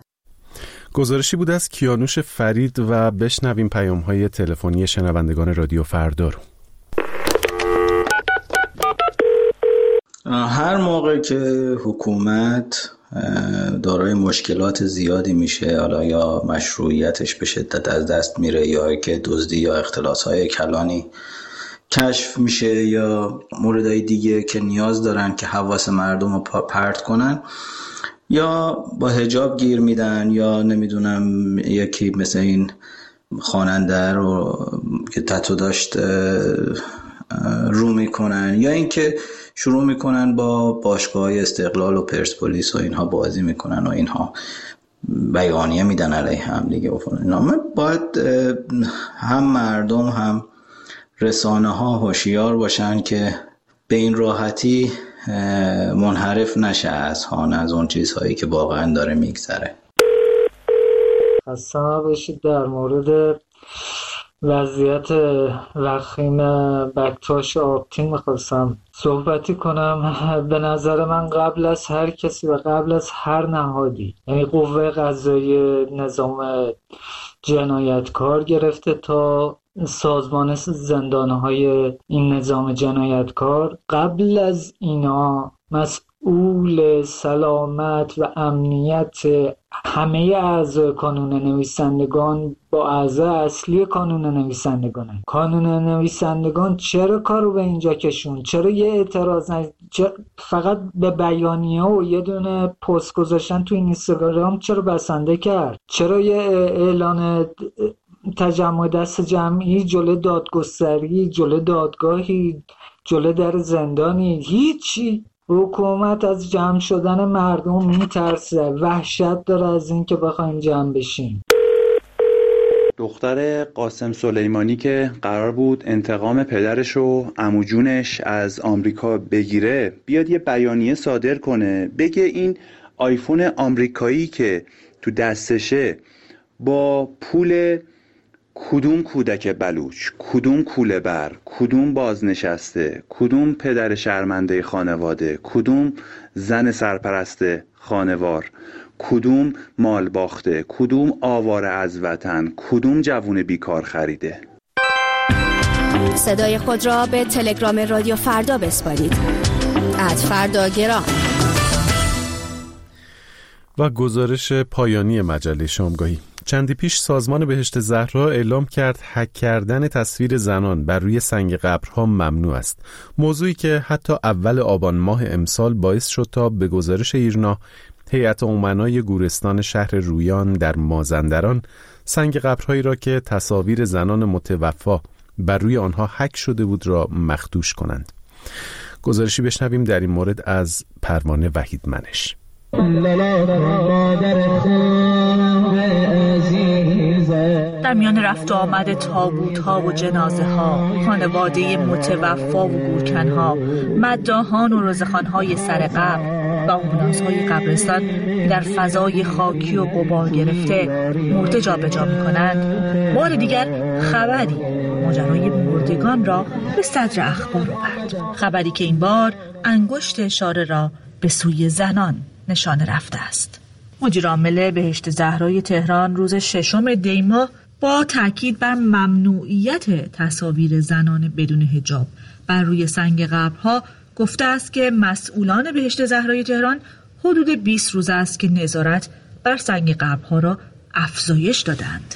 گزارشی بود از کیانوش فرید و بشنویم پیام‌های تلفنی شنوندگان رادیو فردا رو. هر موقع که حکومت دارای مشکلات زیادی میشه، حالا یا مشروعیتش به شدت از دست میره یا که دزدی یا اختلاس‌های کلانی کشف میشه یا موردهای دیگه که نیاز دارن که حواس مردم رو پرت کنن، یا با حجاب گیر میدن، یا نمیدونم یکی مثل این خواننده رو که تتو داشت رو میکنن، یا اینکه شروع میکنن با باشگاه استقلال و پرسپولیس و اینها بازی میکنن و اینها بیانیه میدن علیه هم دیگه. اینا باید هم مردم هم رسانه ها هوشیار باشن که به این راحتی منحرف نشه از هان از اون چیزهایی که واقعا داره میگذره. خسته نباشید. در مورد وضعیت وخیم بکتاش آبتین میخواستم صحبتی کنم. به نظر من قبل از هر کسی و قبل از هر نهادی، یعنی قوه قضاییه، نظام جنایتکار گرفته تا سازمان زندانهای این نظام جنایتکار، قبل از اینا مسئول سلامت و امنیت همه اعضای کانون نویسندگان با اعضای اصلی کانون نویسندگانه. کانون نویسندگان چرا کارو به اینجا کشون؟ چرا یه اعتراض نج... چرا فقط به بیانیه و یه دونه پست گذاشتن تو اینستاگرام چرا بسنده کرد؟ چرا یه اعلان تجمع دست جمعی جلوی دادگستری، جلوی دادگاهی، جلوی در زندانی؟ هیچی. حکومت از جمع شدن مردم میترسه، وحشت داره از این که بخوایم جمع بشیم. دختر قاسم سلیمانی که قرار بود انتقام پدرش و عمو جونش از آمریکا بگیره، بیاد یه بیانیه صادر کنه، بگه این آیفون آمریکایی که تو دستشه با پول کدوم کودک بلوچ، کدوم کوله بر، کدوم بازنشسته، کدوم پدر شرمنده خانواده، کدوم زن سرپرست خانوار، کدوم مال باخته، کدوم آواره از وطن، کدوم جوون بیکار خریده. صدای خود را به تلگرام رادیو فردا بسپارید. ات فردا گرام. و گزارش پایانی مجله شامگاهی. چندی پیش سازمان بهشت زهرا اعلام کرد هک کردن تصویر زنان بر روی سنگ قبرها ممنوع است. موضوعی که حتی اول آبان ماه امسال باعث شد تا به گزارش ایرنا هیئت امنای گورستان شهر رویان در مازندران سنگ قبرهایی را که تصاویر زنان متوفا بر روی آنها هک شده بود را مخدوش کنند. گزارشی بشنویم در این مورد از پروانه وحیدمنش. در میان رفت و آمد تابوت ها و جنازه ها، خانواده متوفا و گورکن ها، مداحان و رزخان های سر قبر و آمبولانس های قبرستان در فضای خاکی و غبار گرفته مرده جا به جا می کنند، بار دیگر خبری ماجرای مردگان را به صدر اخبار آورد. خبری که این بار انگشت اشاره را به سوی زنان نشانه رفته است. مدیر عامل بهشت زهرای تهران روز ششم دی ماه با تاکید بر ممنوعیت تصاویر زنان بدون حجاب بر روی سنگ قبرها گفته است که مسئولان بهشت زهرای تهران حدود بیست روز است که نظارت بر سنگ قبرها را افزایش دادند.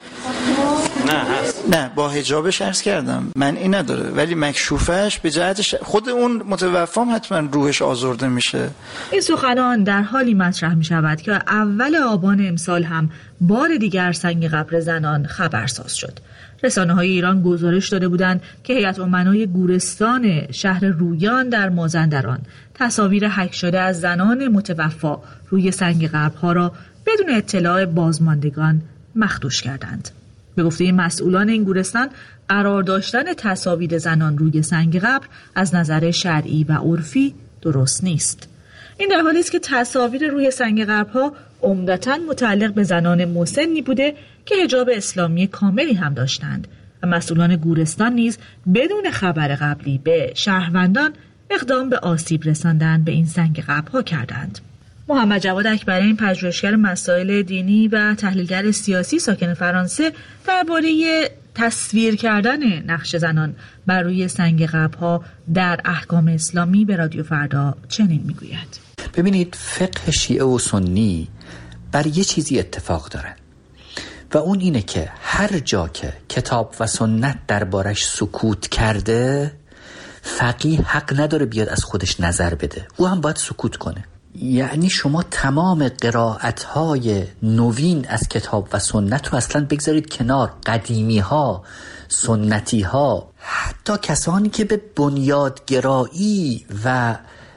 نه هست. نه با حجابش عرض کردم من این نداره، ولی مکشوفش به جهتش خود اون متوفام حتما روحش آزرده میشه. این سخنان در حالی مطرح می شود که اول آبان امسال هم بار دیگر سنگ قبر زنان خبرساز شد. رسانه های ایران گزارش داده بودند که هیئت امنای گورستان شهر رویان در مازندران تصاویر هک شده از زنان متوفا روی سنگ قبرها را بدون اطلاع بازماندگان مخدوش کردند. به گفته مسئولان این گورستان، قرار داشتن تصاویر زنان روی سنگ قبر از نظر شرعی و عرفی درست نیست. این در حالی است که تصاویر روی سنگ قبرها عمدتاً متعلق به زنان مسنی بوده که حجاب اسلامی کاملی هم داشتند و مسئولان گورستان نیز بدون خبر قبلی به شهروندان اقدام به آسیب رساندن به این سنگ قبرها کردند. محمد جواد اکبرین، پژوهشگر مسائل دینی و تحلیلگر سیاسی ساکن فرانسه، درباره تصویر کردن نقش زنان بر روی سنگ قبرها در احکام اسلامی به رادیو فردا چنین میگوید: ببینید، فقه شیعه و سنی بر یه چیزی اتفاق دارن و اون اینه که هر جا که کتاب و سنت دربارش سکوت کرده، فقیه حق نداره بیاد از خودش نظر بده، او هم باید سکوت کنه. یعنی شما تمام قرائت‌های نوین از کتاب و سنت رو اصلا بگذارید کنار، قدیمی‌ها، سنتی‌ها، حتی کسانی که به بنیادگرایی و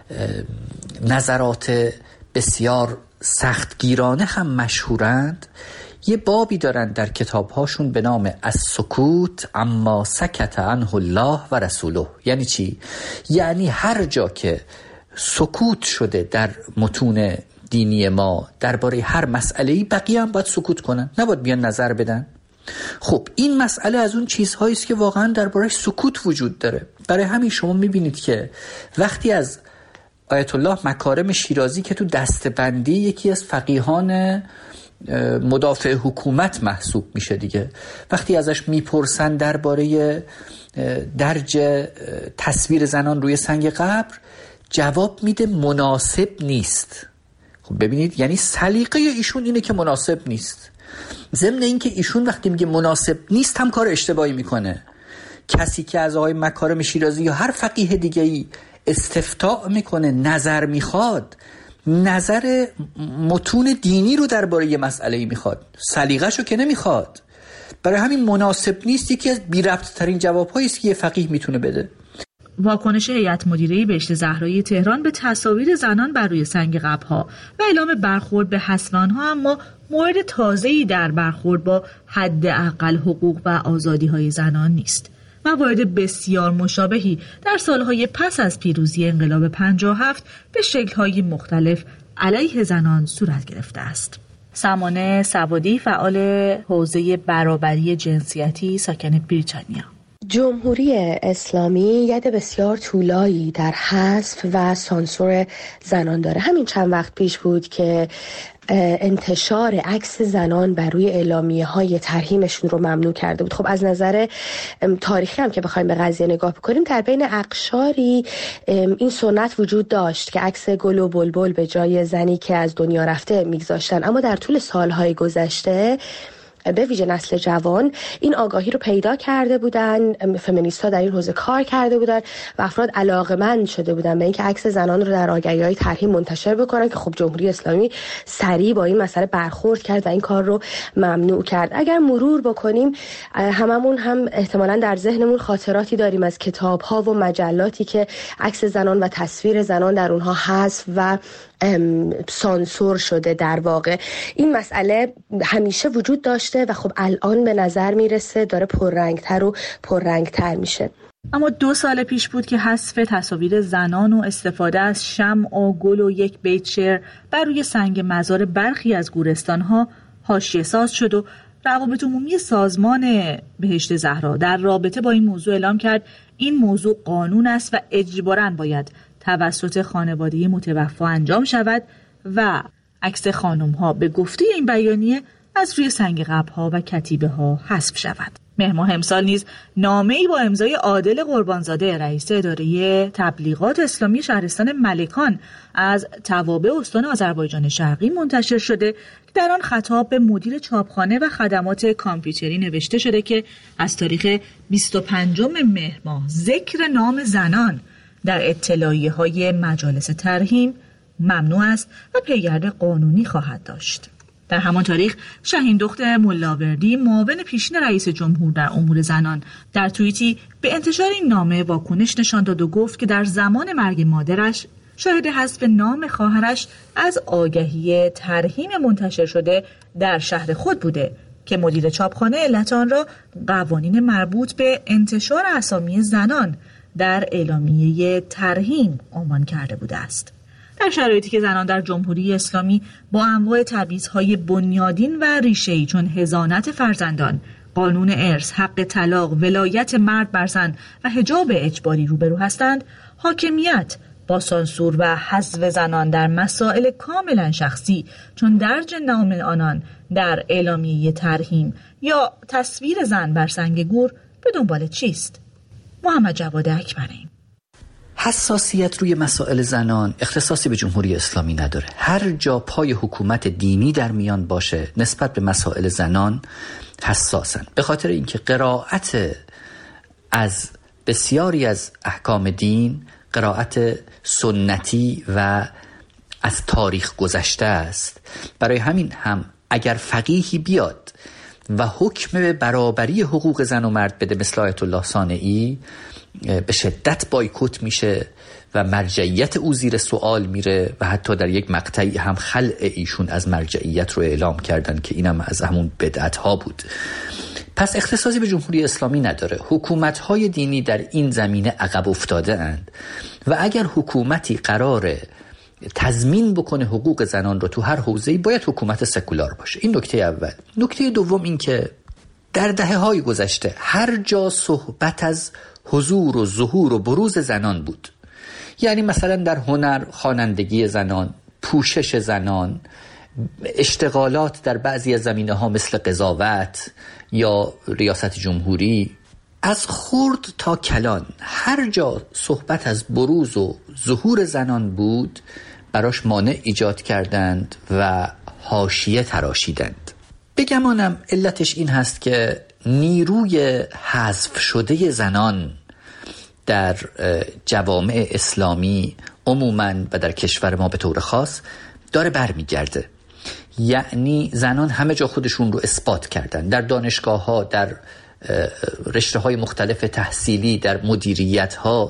نظرات بسیار سختگیرانه هم مشهورند، یه بابی دارن در کتابهاشون به نام السکوت اما سکت عنه الله و رسوله. یعنی چی؟ یعنی هر جا که سکوت شده در متون دینی ما درباره هر مسئله‌ای، بقیه هم باید سکوت کنن، نباید بیان نظر بدن. خب این مسئله از اون چیزهایی است که واقعا درباره‌اش سکوت وجود داره. برای همین شما می‌بینید که وقتی از آیت الله مکارم شیرازی که تو دسته‌بندی یکی از فقیهان مدافع حکومت محسوب میشه دیگه، وقتی ازش میپرسن درباره درج تصویر زنان روی سنگ قبر، جواب میده مناسب نیست. خب ببینید، یعنی سلیقه ایشون اینه که مناسب نیست. ضمن این که ایشون وقتی میگه مناسب نیست هم کار اشتباهی میکنه. کسی که از آقای مکارم شیرازی یا هر فقیه دیگه‌ای استفتاء میکنه، نظر میخواد، نظر متون دینی رو درباره یه مسئله‌ای میخواد، سلیقه‌شو که نمیخواد. برای همین مناسب نیست یکی از بی ربط ترین جواب‌هایی است که یه فقیه میتونه بده. واکنش هیئت مدیره بهشت زهرایی تهران به تصاویر زنان بر روی سنگ قبرها و اعلام برخورد به حذف آنها اما مورد تازه‌ای در برخورد با حداقل حقوق و آزادی‌های زنان نیست. موارد بسیار مشابهی در سالهای پس از پیروزی انقلاب پنجاه و هفت به شکل‌های مختلف علیه زنان صورت گرفته است. سمانه سوادی، فعال حوزه برابری جنسیتی، ساکن بریتانیا. جمهوری اسلامی ید بسیار طولایی در حذف و سانسور زنان داره. همین چند وقت پیش بود که انتشار عکس زنان بر روی اعلامیه‌های ترحیمشون رو ممنوع کرده بود. خب از نظر تاریخی هم که بخوایم به قضیه نگاه بکنیم، در بین اقشاری این سنت وجود داشت که عکس گل و بلبل به جای زنی که از دنیا رفته میگذاشتن، اما در طول سالهای گذشته به ویژه نسل جوان این آگاهی رو پیدا کرده بودن، فمینیست‌ها در این حوزه کار کرده بودن و افراد علاقه‌مند شده بودن به اینکه عکس زنان رو در آگهی‌های ترحیم منتشر بکنن، که خب جمهوری اسلامی سریع با این مسئله برخورد کرد و این کار رو ممنوع کرد. اگر مرور بکنیم، هممون هم احتمالاً در ذهنمون خاطراتی داریم از کتاب‌ها و مجلاتی که عکس زنان و تصویر زنان در اونها حذف و سانسور شده. در واقع این مسئله همیشه وجود داشته و خب الان به نظر میرسه داره پررنگتر و پررنگتر میشه. اما دو سال پیش بود که حذف تصاویر زنان و استفاده از شمع و گل و یک بیت شعر بر روی سنگ مزار برخی از گورستان‌ها حاشیه ساز شد و روابط عمومی سازمان بهشت زهرا در رابطه با این موضوع اعلام کرد این موضوع قانون است و اجباراً باید توسط خانواده متوفا انجام شود و عکس خانم‌ها به گفته این بیانیه از روی سنگ قبرها و کتیبه ها حذف شود. مهر ماه امسال نیز نامه‌ای با امضای عادل قربانزاده رئیس اداره تبلیغات اسلامی شهرستان ملکان از توابع استان آذربایجان شرقی منتشر شده که در آن خطاب به مدیر چاپخانه و خدمات کامپیوتری نوشته شده که از تاریخ بیست و پنجم مهر ماه ذکر نام زنان در اطلاعیه‌های مجالس ترحیم ممنوع است و پیگرد قانونی خواهد داشت. در همان تاریخ شاهین دخت ملاوردی، معاون پیشین رئیس جمهور در امور زنان، در توییتی به انتشار این نامه واکنش نشان داد و گفت که در زمان مرگ مادرش شاهد حذف نام خواهرش از آگهی ترحیم منتشر شده در شهر خود بوده که مدیر چاپخانه علت آن را قوانین مربوط به انتشار اسامی زنان در اعلامیه ترحیم عنوان کرده بوده است. در شرایطی که زنان در جمهوری اسلامی با انواع تبعیض‌های بنیادین و ریشه‌ای چون حضانت فرزندان، قانون ارث، حق طلاق، ولایت مرد بر زن و حجاب اجباری روبرو هستند، حاکمیت با سانسور و حذف زنان در مسائل کاملا شخصی چون درج نام آنان در اعلامیه ترحیم یا تصویر زن بر سنگ گور به دنبال چیست؟ محمد جواد اکبری. حساسیت روی مسائل زنان اختصاصی به جمهوری اسلامی نداره. هر جا پای حکومت دینی در میان باشه نسبت به مسائل زنان حساسن، به خاطر اینکه قرائت از بسیاری از احکام دین قرائت سنتی و از تاریخ گذشته است. برای همین هم اگر فقیهی بیاد و حکم به برابری حقوق زن و مرد بده مثل آیت الله صانعی، به شدت بایکوت میشه و مرجعیت او زیر سوال میره و حتی در یک مقطعی هم خلع ایشون از مرجعیت رو اعلام کردن که اینم از همون بدعت ها بود. پس اختصاصی به جمهوری اسلامی نداره. حکومت‌های دینی در این زمینه عقب افتاده اند و اگر حکومتی قراره تضمین بکنه حقوق زنان رو تو هر حوزه‌ای باید حکومت سکولار باشه. این نکته اول. نکته دوم این که در دهه‌های گذشته هر جا صحبت از حضور و ظهور و بروز زنان بود، یعنی مثلا در هنر خوانندگی زنان، پوشش زنان، اشتغالات در بعضی از زمینه‌ها مثل قضاوت یا ریاست جمهوری، از خرد تا کلان هر جا صحبت از بروز و ظهور زنان بود براش مانع ایجاد کردند و حاشیه تراشیدند. بگمانم علتش این هست که نیروی حذف شده زنان در جوامع اسلامی عموماً و در کشور ما به طور خاص داره برمیگرده. یعنی زنان همه جا خودشون رو اثبات کردن، در دانشگاه ها، در رشته های مختلف تحصیلی، در مدیریت ها،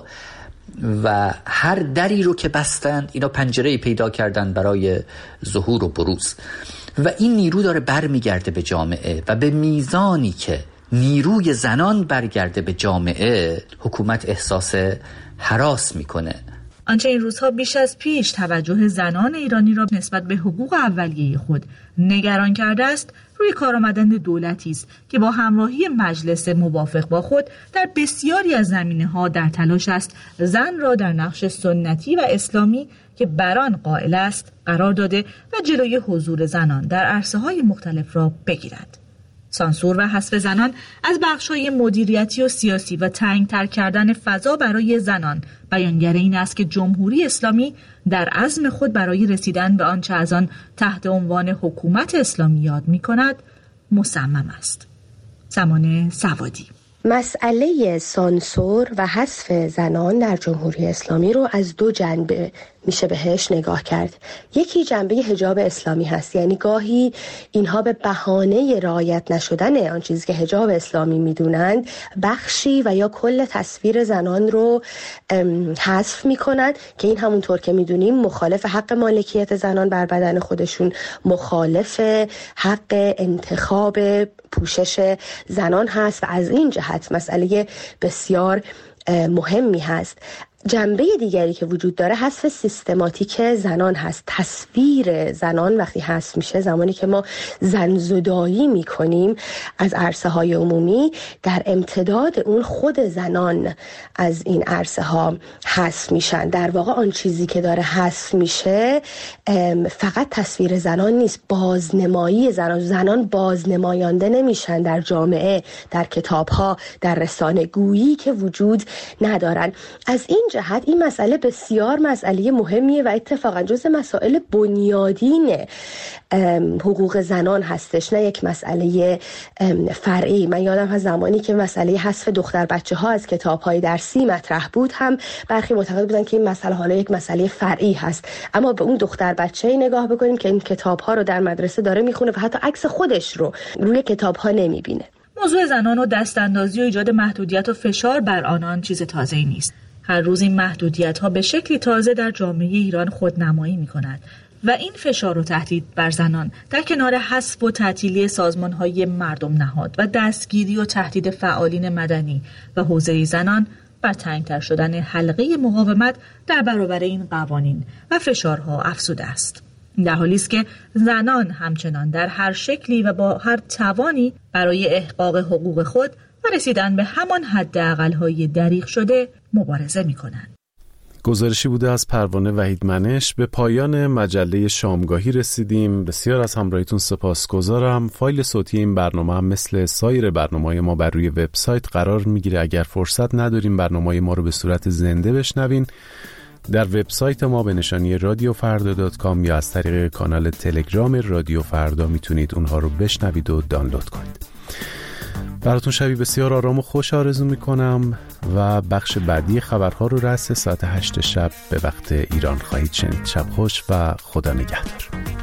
و هر دری رو که بستند اینا پنجره‌ای پیدا کردن برای ظهور و بروز و این نیرو داره برمیگرده به جامعه و به میزانی که نیروی زنان برگرده به جامعه حکومت احساس هراس میکنه. آنچه این روزها بیش از پیش توجه زنان ایرانی را نسبت به حقوق اولیه خود نگران کرده است، روی کار آمدن دولتی است که با همراهی مجلس موافق با خود در بسیاری از زمینه‌ها در تلاش است زن را در نقش سنتی و اسلامی که بران قائل است قرار داده و جلوی حضور زنان در عرصه‌های مختلف را بگیرد. سانسور و حذف زنان از بخش‌های مدیریتی و سیاسی و تنگ‌تر کردن فضا برای زنان بیانگر این است که جمهوری اسلامی در عزم خود برای رسیدن به آنچه از آن تحت عنوان حکومت اسلامی یاد می‌کند مصمم است. زمان سوادی. مسئله سانسور و حذف زنان در جمهوری اسلامی رو از دو جنبه میشه بهش نگاه کرد. یکی جنبه حجاب اسلامی هست، یعنی گاهی اینها به بهانه رعایت نشدن آن چیزی که حجاب اسلامی میدونند بخشی و یا کل تصویر زنان رو حذف میکنند که این همونطور که میدونیم مخالف حق مالکیت زنان بر بدن خودشون، مخالف حق انتخاب پوشش زنان هست و از این جهت مسئله بسیار مهمی هست. جنبه دیگری که وجود داره حذف سیستماتیک زنان هست. تصویر زنان وقتی حذف میشه، زمانی که ما زن‌زدایی میکنیم از عرصه های عمومی، در امتداد اون خود زنان از این عرصه ها حذف میشن. در واقع آن چیزی که داره حذف میشه فقط تصویر زنان نیست، بازنمایی زنان. زنان بازنمایانده نمیشن در جامعه، در کتاب ها، در رسانه گویی که وجود ندارن. از این جهت این مسئله بسیار مسئله مهمیه و اتفاقا جز مسائل بنیادین حقوق زنان هستش، نه یک مسئله فرعی. من یادم هست زمانی که مسئله حذف دختر بچه ها از کتاب های درسی مطرح بود، هم برخی معتقد بودن که این مسئله حالا یک مسئله فرعی هست، اما به اون دختر بچه‌ای نگاه بکنیم که این کتاب ها رو در مدرسه داره میخونه و حتی عکس خودش رو روی کتاب ها نمیبینه. موضوع زنان و دستاندازی و ایجاد محدودیت و فشار بر آنان چیز تازه‌ای نیست. هر روز این محدودیت‌ها به شکلی تازه در جامعه ایران خودنمایی می‌کند و این فشار و تهدید بر زنان در کنار حذف و تعطیلی سازمان‌های مردم نهاد و دستگیری و تهدید فعالین مدنی و حوزه زنان بر تنگ‌تر شدن حلقه مقاومت در برابر این قوانین و فشارها افزوده است. در حالی است که زنان همچنان در هر شکلی و با هر توانی برای احقاق حقوق خود و رسیدن به همان حداقل‌های دریغ شده مبارزه می‌کنند. گزارشی بوده از پروانه وحید منش. به پایان مجله شامگاهی رسیدیم. بسیار از همراهیتون سپاسگزارم. فایل صوتی این برنامه هم مثل سایر برنامه‌های ما بر روی وبسایت قرار میگیره. اگر فرصت نداریم برنامه‌های ما رو به صورت زنده بشنوین، در وبسایت ما به نشانی رادیو فردا دات کام یا از طریق کانال تلگرام رادیو فردا میتونید اونها رو بشنوید و دانلود کنید. براتون شبی بسیار آرام و خوش آرزو میکنم و بخش بعدی خبرها رو رأس ساعت هشت شب به وقت ایران خواهید شنید. شب خوش و خدا نگهدار.